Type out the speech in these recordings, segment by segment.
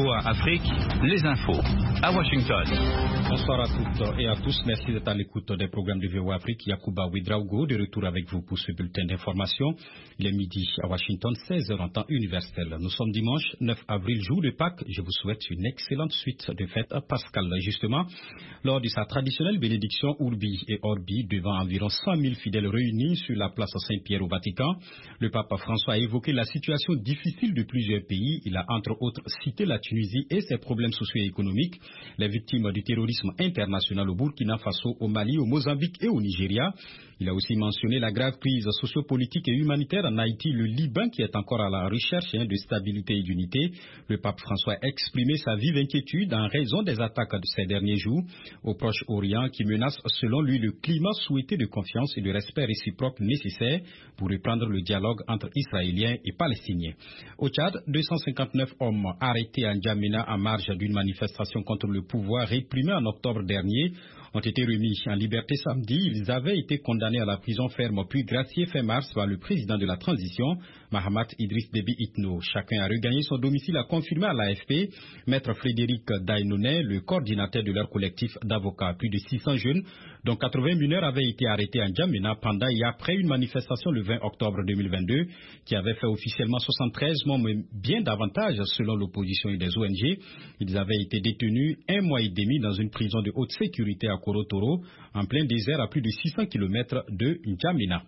VOA Afrique, les infos à Washington. Bonsoir à toutes et à tous. Merci d'être à l'écoute des programmes de VOA Afrique. Yacouba Ouedraogo de retour avec vous pour ce bulletin d'information. Il est midi à Washington, 16h en temps universel. Nous sommes dimanche 9 avril, jour de Pâques. Je vous souhaite une excellente suite de fêtes pascales. Justement, lors de sa traditionnelle bénédiction Urbi et Orbi devant environ 100 000 fidèles réunis sur la place Saint-Pierre au Vatican, le pape François a évoqué la situation difficile de plusieurs pays. Il a entre autres cité la Tunisie et ses problèmes socio-économiques, les victimes du terrorisme international au Burkina Faso, au Mali, au Mozambique et au Nigeria. Il a aussi mentionné la grave crise sociopolitique et humanitaire en Haïti, le Liban qui est encore à la recherche de stabilité et d'unité. Le pape François a exprimé sa vive inquiétude en raison des attaques de ces derniers jours au Proche-Orient qui menacent selon lui le climat souhaité de confiance et de respect réciproque nécessaire pour reprendre le dialogue entre Israéliens et Palestiniens. Au Tchad, 259 hommes arrêtés à N'Djamena en marge d'une manifestation contre le pouvoir réprimée en octobre dernier ont été remis en liberté samedi. Ils avaient été condamnés à la prison ferme puis graciés fin mars par le président de la transition, Mahamat Idriss Déby Itno. Chacun a regagné son domicile, a confirmé à l'AFP Maître Frédéric Dainonnet, le coordinateur de leur collectif d'avocats. Plus de 600 jeunes, dont 80 mineurs, avaient été arrêtés à N'Djamena pendant et après une manifestation le 20 octobre 2022 qui avait fait officiellement 73 morts, mais bien davantage selon l'opposition et des ONG. Ils avaient été détenus 1 mois et demi dans une prison de haute sécurité à Korotoro, en plein désert à plus de 600 km de N'Djamena.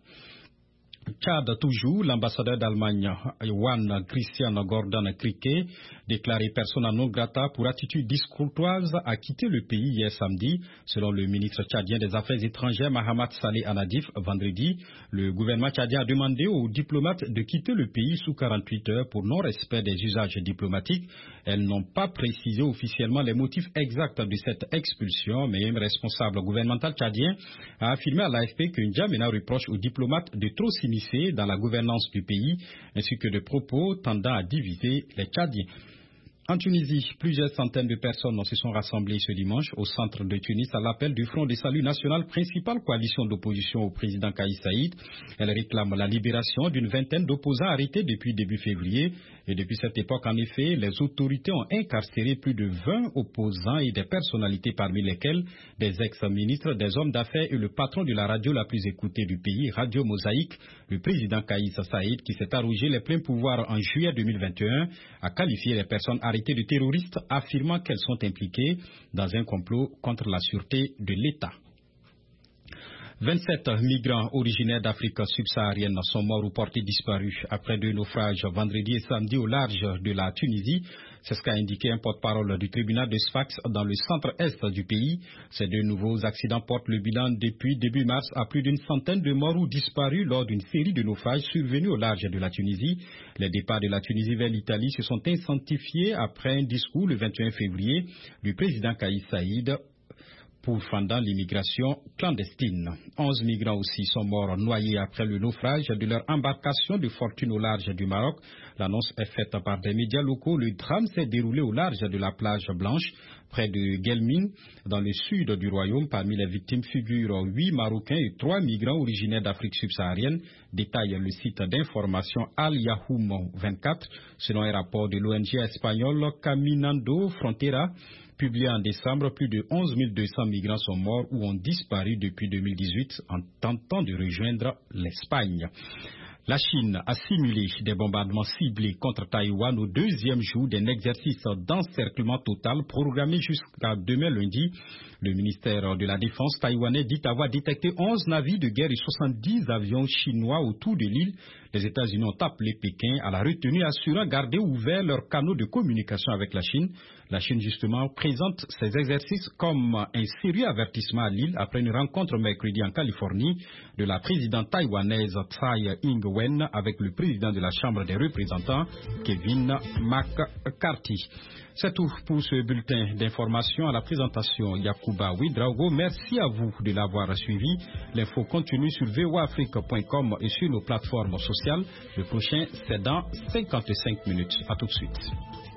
Tchad toujours, l'ambassadeur d'Allemagne Juan Christian Gordon Criquet, déclaré persona non grata pour attitude discourtoise, a quitté le pays hier samedi. Selon le ministre tchadien des Affaires étrangères Mahamat Saleh Anadif, vendredi, le gouvernement tchadien a demandé aux diplomates de quitter le pays sous 48 heures pour non-respect des usages diplomatiques. Elles n'ont pas précisé officiellement les motifs exacts de cette expulsion, mais un responsable gouvernemental tchadien a affirmé à l'AFP que N'Djamena reproche aux diplomates de trop s'immiscer dans la gouvernance du pays, ainsi que de propos tendant à diviser les Tchadiens. En Tunisie, plusieurs centaines de personnes se sont rassemblées ce dimanche au centre de Tunis à l'appel du Front de Salut National, principale coalition d'opposition au président Kais Saïed. Elle réclame la libération d'une vingtaine d'opposants arrêtés depuis début février. Et depuis cette époque, en effet, les autorités ont incarcéré plus de 20 opposants et des personnalités parmi lesquelles des ex-ministres, des hommes d'affaires et le patron de la radio la plus écoutée du pays, Radio Mosaïque. Le président Kais Saïed, qui s'est arrogé les pleins pouvoirs en juillet 2021, a qualifié les personnes arrêtées de terroristes, affirmant qu'elles sont impliquées dans un complot contre la sûreté de l'État. 27 migrants originaires d'Afrique subsaharienne sont morts ou portés disparus après 2 naufrages vendredi et samedi au large de la Tunisie. C'est ce qu'a indiqué un porte-parole du tribunal de Sfax dans le centre-est du pays. Ces 2 nouveaux accidents portent le bilan depuis début mars à plus d'une centaine de morts ou disparus lors d'une série de naufrages survenus au large de la Tunisie. Les départs de la Tunisie vers l'Italie se sont intensifiés après un discours le 21 février du président Kais Saïed pourfendant l'immigration clandestine. 11 migrants aussi sont morts noyés après le naufrage de leur embarcation de fortune au large du Maroc. L'annonce est faite par des médias locaux. Le drame s'est déroulé au large de la plage Blanche, près de Guelmine, dans le sud du royaume. Parmi les victimes figurent 8 Marocains et 3 migrants originaires d'Afrique subsaharienne, détaille le site d'information Al Yahoum 24, selon un rapport de l'ONG espagnole Caminando Frontera. Publié en décembre, plus de 11 200 migrants sont morts ou ont disparu depuis 2018 en tentant de rejoindre l'Espagne. La Chine a simulé des bombardements ciblés contre Taïwan au 2e jour d'un exercice d'encerclement total programmé jusqu'à demain lundi. Le ministère de la Défense taïwanais dit avoir détecté 11 navires de guerre et 70 avions chinois autour de l'île. Les États-Unis ont appelé Pékin à la retenue, assurant garder ouverts leurs canaux de communication avec la Chine. La Chine, justement, présente ces exercices comme un sérieux avertissement à l'île après une rencontre mercredi en Californie de la présidente taïwanaise Tsai Ing-wen avec le président de la Chambre des représentants, Kevin McCarthy. C'est tout pour ce bulletin d'information. À la présentation, Yacouba Ouedraogo. Merci à vous de l'avoir suivi. L'info continue sur voafrique.com et sur nos plateformes sociales. Le prochain, c'est dans 55 minutes. À tout de suite.